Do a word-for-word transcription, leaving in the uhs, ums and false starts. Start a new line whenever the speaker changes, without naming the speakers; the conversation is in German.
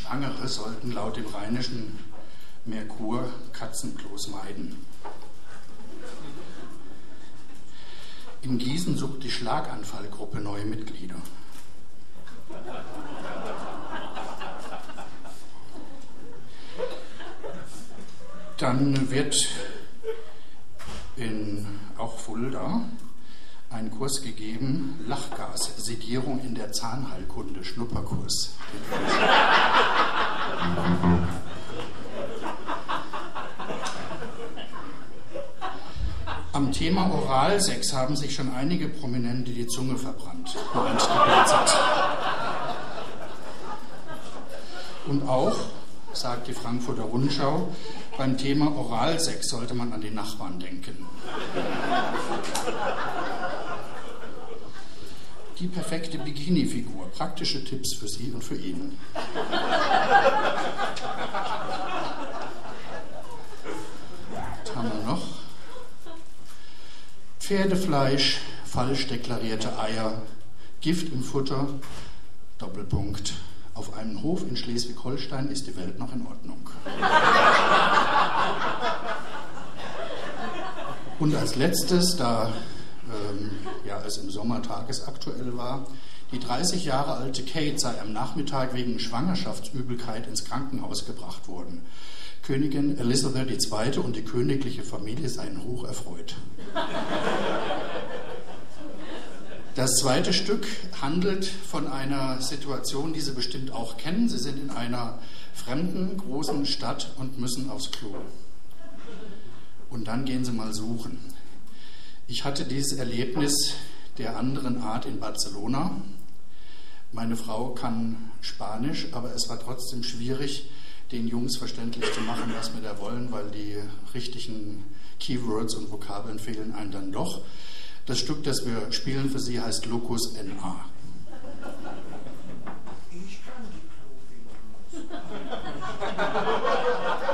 Schwangere sollten laut dem rheinischen Merkur Katzenklos meiden. In Gießen sucht die Schlaganfallgruppe neue Mitglieder. Dann wird in auch Fulda ein Kurs gegeben, Lachgassedierung in der Zahnheilkunde, Schnupperkurs. Am Thema Oralsex haben sich schon einige Prominente die Zunge verbrannt während der B Z. Und auch, sagt die Frankfurter Rundschau, beim Thema Oralsex sollte man an die Nachbarn denken. Die perfekte Bikini-Figur. Praktische Tipps für Sie und für ihn. Was haben wir noch? Pferdefleisch, falsch deklarierte Eier, Gift im Futter, Doppelpunkt. Auf einem Hof in Schleswig-Holstein ist die Welt noch in Ordnung. Und als letztes, da ähm, ja, es im Sommer tagesaktuell war, die dreißig Jahre alte Kate sei am Nachmittag wegen Schwangerschaftsübelkeit ins Krankenhaus gebracht worden. Königin Elisabeth die Zweite und die königliche Familie seien hoch erfreut. Das zweite Stück handelt von einer Situation, die Sie bestimmt auch kennen. Sie sind in einer fremden, großen Stadt und müssen aufs Klo. Und dann gehen Sie mal suchen. Ich hatte dieses Erlebnis der anderen Art in Barcelona. Meine Frau kann Spanisch, aber es war trotzdem schwierig, den Jungs verständlich zu machen, was wir da wollen, weil die richtigen Keywords und Vokabeln fehlen einem dann doch. Das Stück, das wir spielen für Sie, heißt Locus N A.
Ich kann die Klofi.